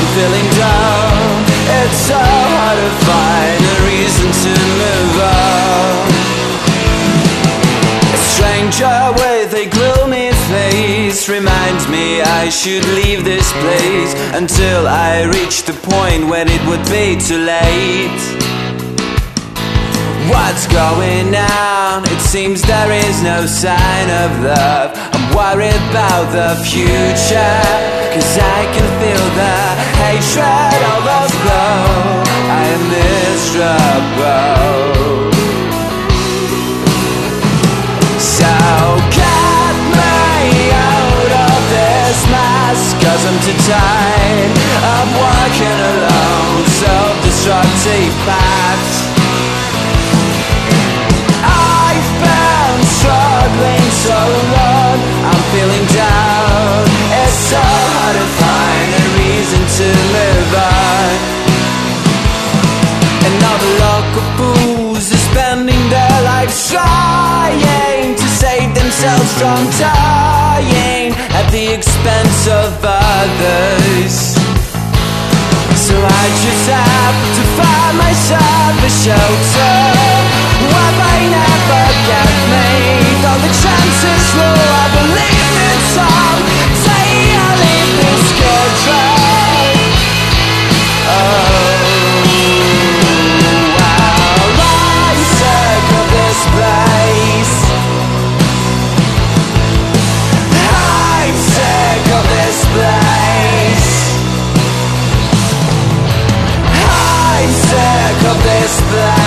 feeling down. It's so hard to find a reason to move on. A stranger with a gloomy face reminds me I should leave this place until I reach the point when it would be too late. What's going on? It seems there is no sign of love. I'm worried about the future, 'cause I can feel the hatred overflow. I am miserable. So cut me out of this mess, 'cause I'm too tired of walking along self-destructive paths. Struggling so long, I'm feeling down. It's so hard to find a reason to move on. Another lot of fools are spending their lives trying to save themselves from dying at the expense of others. So I just have to find myself a shelter where they never get me. Though the chances low, I believe in some. Say I leave this country. Oh, well, I'm sick of this place. I'm sick of this place. I'm sick of this place.